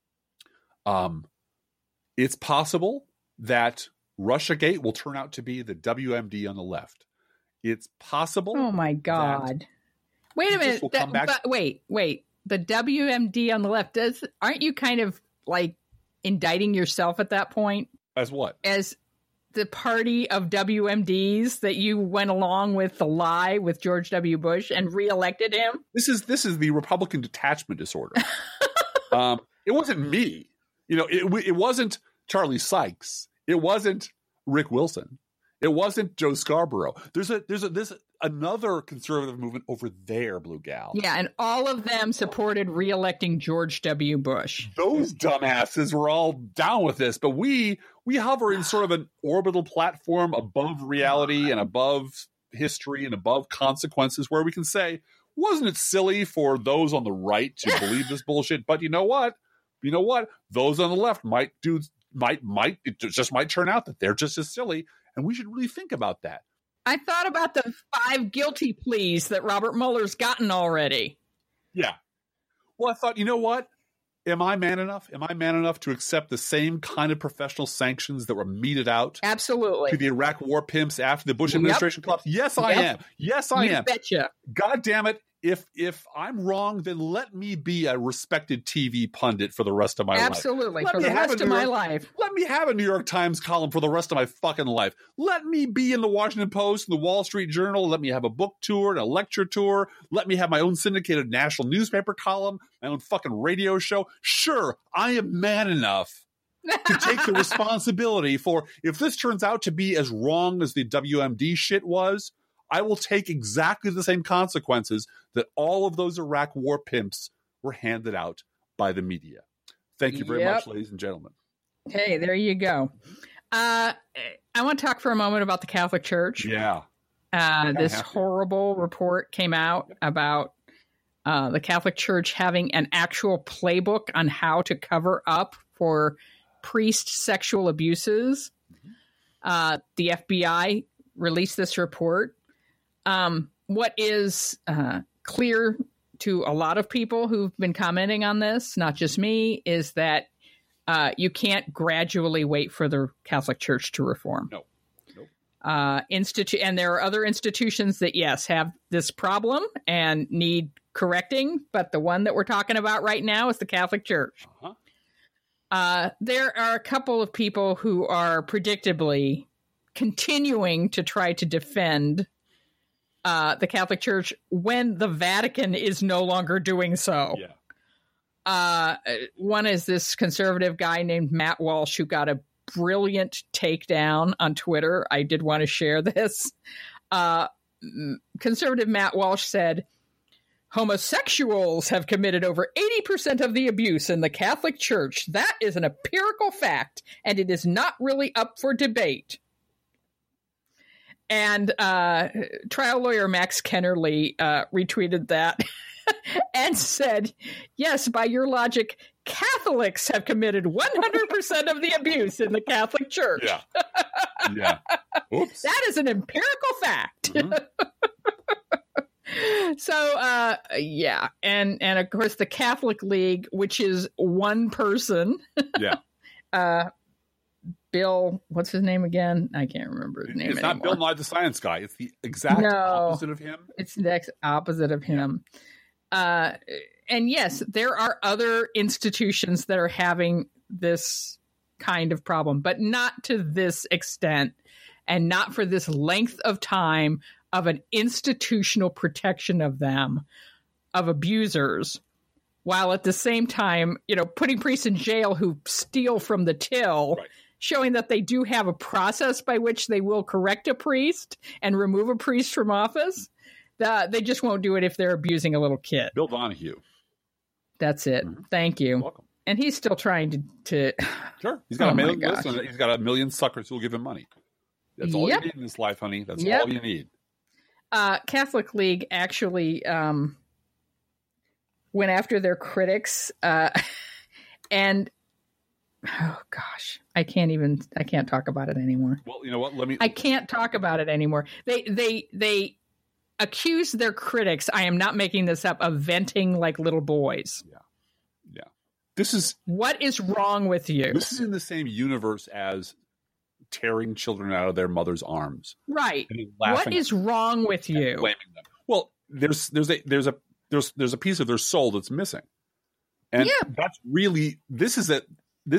It's possible that Russiagate will turn out to be the WMD on the left. It's possible. Oh my God! Wait a minute. Wait. The WMD on the left, aren't you kind of like indicting yourself at that point? As what? As the party of WMDs that you went along with the lie with George W. Bush and reelected him? This is the Republican detachment disorder. It wasn't me. It wasn't Charlie Sykes. It wasn't Rick Wilson. It wasn't Joe Scarborough. There's another conservative movement over there, Blue Gal. Yeah, and all of them supported reelecting George W. Bush. Those dumbasses were all down with this, but we hover in sort of an orbital platform above reality and above history and above consequences, where we can say, wasn't it silly for those on the right to believe this bullshit? But you know what? Those on the left might turn out that they're just as silly. And we should really think about that. I thought about the 5 guilty pleas that Robert Mueller's gotten already. Yeah. Well, I thought, you know what? Am I man enough? Am I man enough to accept the same kind of professional sanctions that were meted out? Absolutely. To the Iraq war pimps after the Bush administration collapsed? Yes, I am. Yes, I am. You betcha. God damn it. If I'm wrong, then let me be a respected TV pundit for the rest of my life. Absolutely, for the rest of my life. Let me have a New York Times column for the rest of my fucking life. Let me be in the Washington Post and the Wall Street Journal. Let me have a book tour and a lecture tour. Let me have my own syndicated national newspaper column, my own fucking radio show. Sure, I am man enough to take the responsibility for, if this turns out to be as wrong as the WMD shit was, I will take exactly the same consequences that all of those Iraq war pimps were handed out by the media. Thank you very much, ladies and gentlemen. Hey, there you go. I want to talk for a moment about the Catholic Church. Yeah. This horrible report came out about the Catholic Church having an actual playbook on how to cover up for priest sexual abuses. The FBI released this report. What is clear to a lot of people who've been commenting on this, not just me, is that you can't gradually wait for the Catholic Church to reform. No. And there are other institutions that, yes, have this problem and need correcting, but the one that we're talking about right now is the Catholic Church. There are a couple of people who are predictably continuing to try to defend the Catholic Church when the Vatican is no longer doing so. Yeah. One is this conservative guy named Matt Walsh, who got a brilliant takedown on Twitter. I did want to share this. Conservative Matt Walsh said, homosexuals have committed over 80% of the abuse in the Catholic Church. That is an empirical fact, and it is not really up for debate. And trial lawyer Max Kennerly retweeted that and said, yes, by your logic, Catholics have committed 100% of the abuse in the Catholic Church. Yeah. Yeah. Oops. That is an empirical fact. Mm-hmm. So, yeah. And of course, the Catholic League, which is one person. Yeah. Bill, what's his name again? I can't remember his name It's anymore. not Bill Nye the Science Guy. It's the exact opposite of him. It's the opposite of him. And yes, there are other institutions that are having this kind of problem, but not to this extent and not for this length of time of an institutional protection of them, of abusers, while at the same time, putting priests in jail who steal from the till, right, showing that they do have a process by which they will correct a priest and remove a priest from office. They just won't do it if they're abusing a little kid. Bill Donahue. That's it. Mm-hmm. Thank you. You're welcome. And he's still trying to Sure. He's got a mailing list, and he's got a million suckers who will give him money. That's all you need in this life, honey. That's all you need. Catholic League actually went after their critics, and oh gosh, I can't talk about it anymore. Well, you know what? I can't talk about it anymore. They accuse their critics, I am not making this up, of venting like little boys. Yeah. This is what is wrong with you. This is in the same universe as tearing children out of their mother's arms. Right. What is wrong with you? Blaming them. Well, there's a piece of their soul that's missing. And that's really this is a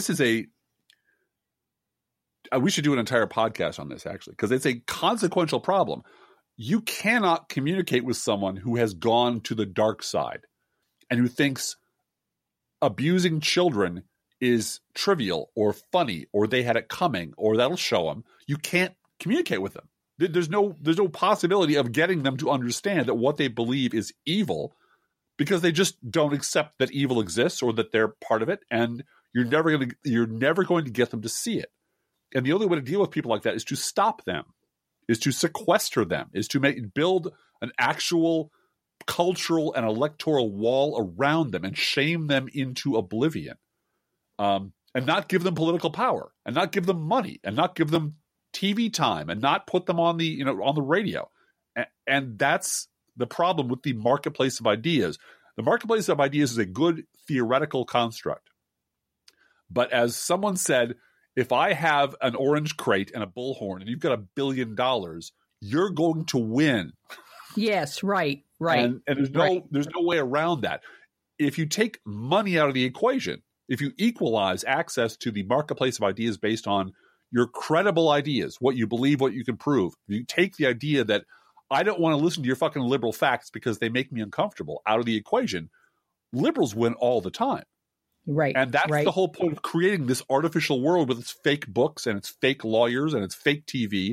we should do an entire podcast on this, actually, because it's a consequential problem. You cannot communicate with someone who has gone to the dark side and who thinks abusing children is trivial or funny or they had it coming or that'll show them. You can't communicate with them. There's no possibility of getting them to understand that what they believe is evil, because they just don't accept that evil exists or that they're part of it, and you're never going to get them to see it. And the only way to deal with people like that is to stop them, is to sequester them, is to build an actual cultural and electoral wall around them and shame them into oblivion, and not give them political power, and not give them money, and not give them TV time, and not put them on the on the radio. And that's the problem with the marketplace of ideas. The marketplace of ideas is a good theoretical construct, but as someone said, if I have an orange crate and a bullhorn and you've got $1 billion, you're going to win. Yes, right. And there's no way around that. If you take money out of the equation, if you equalize access to the marketplace of ideas based on your credible ideas, what you believe, what you can prove, you take the idea that I don't want to listen to your fucking liberal facts because they make me uncomfortable out of the equation, liberals win all the time. Right. And that's the whole point of creating this artificial world with its fake books and its fake lawyers and its fake TV,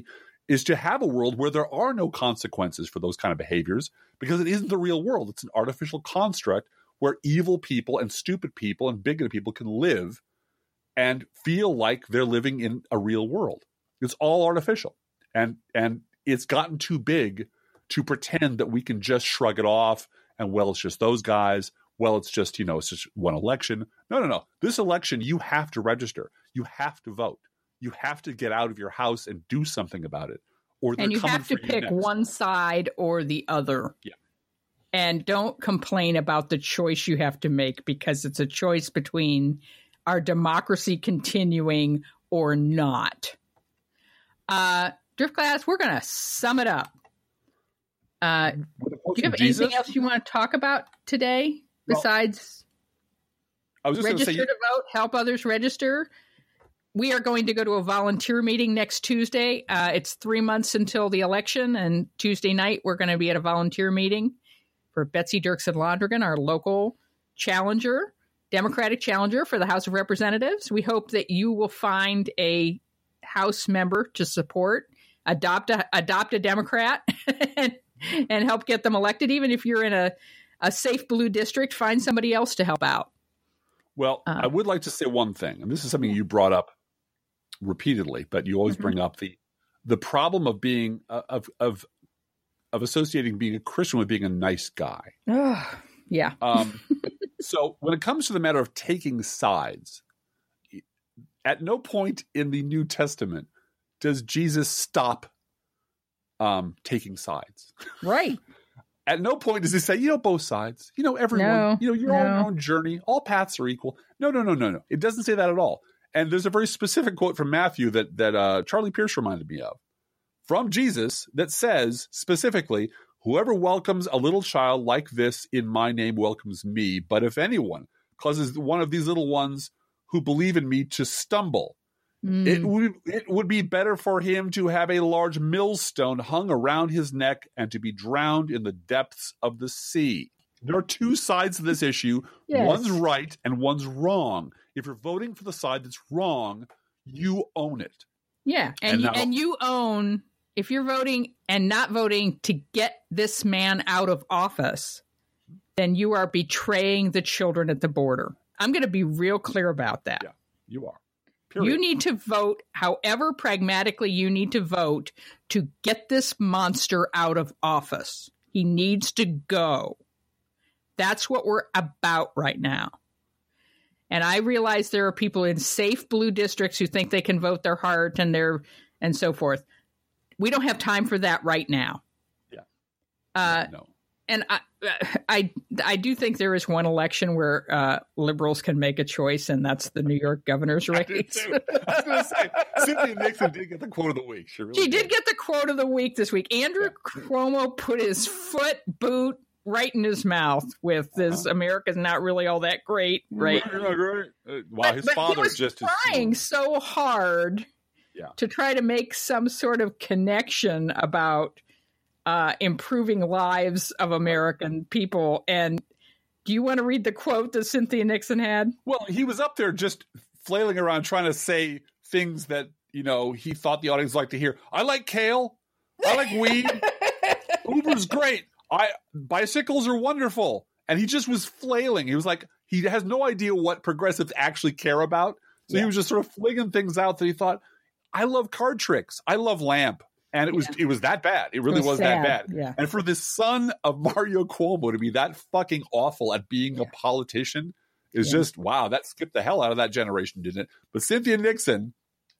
is to have a world where there are no consequences for those kind of behaviors, because it isn't the real world. It's an artificial construct where evil people and stupid people and bigoted people can live and feel like they're living in a real world. It's all artificial. And it's gotten too big to pretend that we can just shrug it off and, well, it's just those guys. Well, it's just, it's just one election. No. This election, you have to register. You have to vote. You have to get out of your house and do something about it. And you have to pick one side or the other. Yeah. And don't complain about the choice you have to make, because it's a choice between our democracy continuing or not. Driftglass, we're going to sum it up. Do you have anything else you want to talk about today besides register to vote, help others register? We are going to go to a volunteer meeting next Tuesday. It's 3 months until the election, and Tuesday night we're going to be at a volunteer meeting for Betsy Dirksen-Londrigan, our local challenger, Democratic challenger for the House of Representatives. We hope that you will find a House member to support, adopt a Democrat, and help get them elected. Even if you're in a safe blue district, find somebody else to help out. Well, I would like to say one thing, and this is something you brought up repeatedly, but you always bring up the problem of being of associating being a Christian with being a nice guy. Yeah. So when it comes to the matter of taking sides, at no point in the New Testament does Jesus stop taking sides. Right. At no point does he say, both sides, everyone, you're on your own journey. All paths are equal. No. It doesn't say that at all. And there's a very specific quote from Matthew that Charlie Pierce reminded me of from Jesus that says specifically, whoever welcomes a little child like this in my name welcomes me. But if anyone causes one of these little ones who believe in me to stumble, it would be better for him to have a large millstone hung around his neck and to be drowned in the depths of the sea. There are two sides to this issue. Yes. One's right and one's wrong. If you're voting for the side that's wrong, you own it. Yeah, and you own, if you're voting and not voting to get this man out of office, then you are betraying the children at the border. I'm going to be real clear about that. Yeah, you are. Period. You need to vote however pragmatically you need to vote to get this monster out of office. He needs to go. That's what we're about right now. And I realize there are people in safe blue districts who think they can vote their heart and so forth. We don't have time for that right now. Yeah. No. And I do think there is one election where liberals can make a choice, and that's the New York governor's race. I was going to say, Cynthia Nixon did get the quote of the week. She did get the quote of the week this week. Andrew Cuomo put his boot right in his mouth with this America's not really all that great, right? Wow, his father he was just trying so hard to try to make some sort of connection about improving lives of American people. And do you want to read the quote that Cynthia Nixon had? Well, he was up there just flailing around trying to say things that, he thought the audience liked to hear. I like kale. I like weed. Uber's great. Bicycles are wonderful. And he just was flailing. He was like, he has no idea what progressives actually care about. So he was just sort of flinging things out that he thought, I love card tricks. I love lamp. And it was that bad. It really was that bad. Yeah. And for this son of Mario Cuomo to be that fucking awful at being a politician is just, wow, that skipped the hell out of that generation, didn't it? But Cynthia Nixon,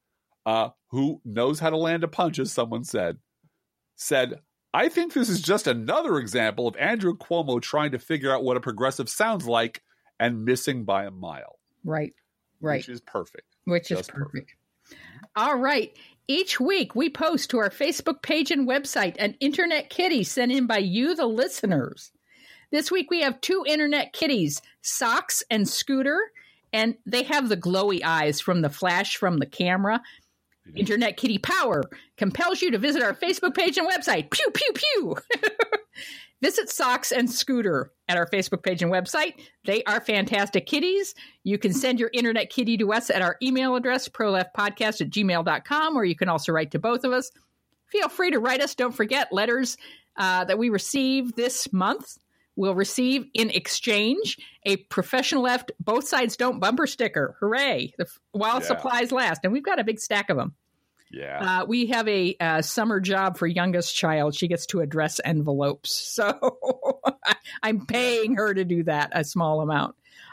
who knows how to land a punch, as someone said, I think this is just another example of Andrew Cuomo trying to figure out what a progressive sounds like and missing by a mile. Right. Which is perfect. Perfect. All right. Each week, we post to our Facebook page and website an Internet Kitty sent in by you, the listeners. This week, we have two Internet Kitties, Socks and Scooter, and they have the glowy eyes from the flash from the camera. Internet Kitty power compels you to visit our Facebook page and website. Pew, pew, pew. Visit Socks and Scooter at our Facebook page and website. They are fantastic kitties. You can send your Internet Kitty to us at our email address, proleftpodcast@gmail.com, or you can also write to both of us. feel free to write us. Don't forget, letters that we receive this month will receive in exchange a Professional Left Both Sides Don't bumper sticker. Hooray! While supplies last. And we've got a big stack of them. Yeah. We have a summer job for youngest child. She gets to address envelopes. So I'm paying her to do that, a small amount.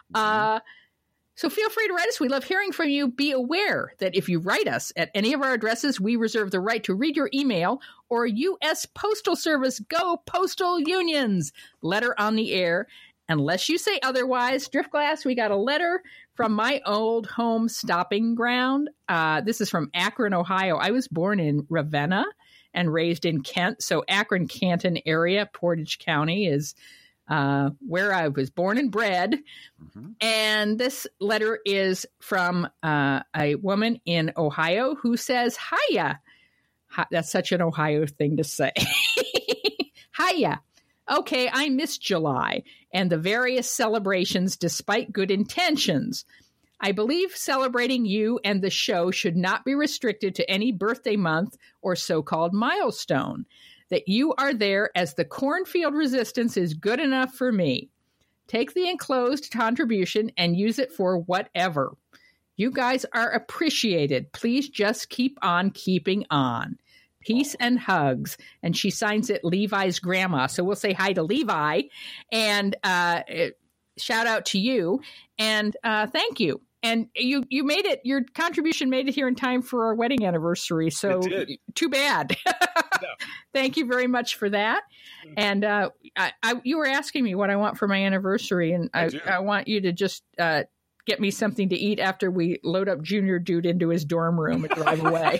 So feel free to write us. We love hearing from you. Be aware that if you write us at any of our addresses, we reserve the right to read your email or U.S. Postal Service. Go Postal Unions! Letter on the air. Unless you say otherwise. Driftglass, we got a letter from my old home stopping ground. This is from Akron, Ohio. I was born in Ravenna and raised in Kent. So Akron, Canton area, Portage County is where I was born and bred. Mm-hmm. And this letter is from a woman in Ohio who says, hiya. That's such an Ohio thing to say. Hiya. Okay, I miss July and the various celebrations despite good intentions. I believe celebrating you and the show should not be restricted to any birthday month or so-called milestone. That you are there as the cornfield resistance is good enough for me. Take the enclosed contribution and use it for whatever. You guys are appreciated. Please just keep on keeping on. Peace and hugs. And she signs it Levi's grandma. So we'll say hi to Levi and shout out to you and thank you. And you made it, your contribution made it here in time for our wedding anniversary. So too bad. No. Thank you very much for that. And you were asking me what I want for my anniversary. And I want you to just get me something to eat after we load up Junior Dude into his dorm room and drive away.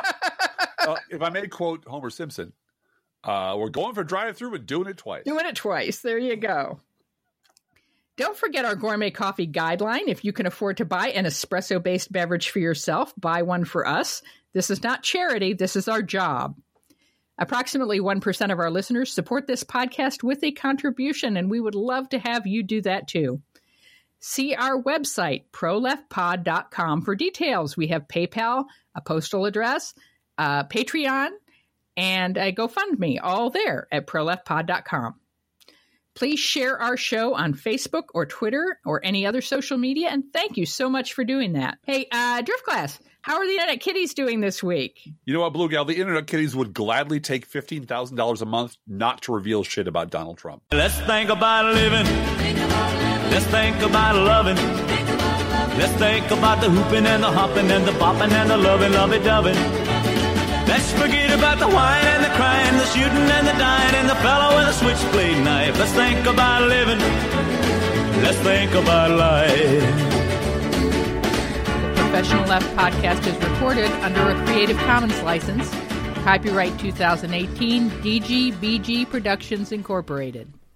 If I may quote Homer Simpson, we're going for drive-through and doing it twice. Doing it twice. There you go. Don't forget our gourmet coffee guideline. If you can afford to buy an espresso-based beverage for yourself, buy one for us. This is not charity. This is our job. Approximately 1% of our listeners support this podcast with a contribution, and we would love to have you do that too. See our website, proleftpod.com, for details. We have PayPal, a postal address, Patreon, and a GoFundMe, all there at proleftpod.com. Please share our show on Facebook or Twitter or any other social media, and thank you so much for doing that. Hey, Driftglass, how are the Internet Kitties doing this week? You know what, Blue Gal? The Internet Kitties would gladly take $15,000 a month not to reveal shit about Donald Trump. Let's think about living. Let's think about loving. Let's think about the hooping and the hopping and the bopping and the loving, lovey-dovey. Let's forget about the whine and the crying, the shooting and the dying, and the fellow with a switchblade knife. Let's think about living. Let's think about life. The Professional Left podcast is recorded under a Creative Commons license. Copyright 2018, DGBG Productions Incorporated.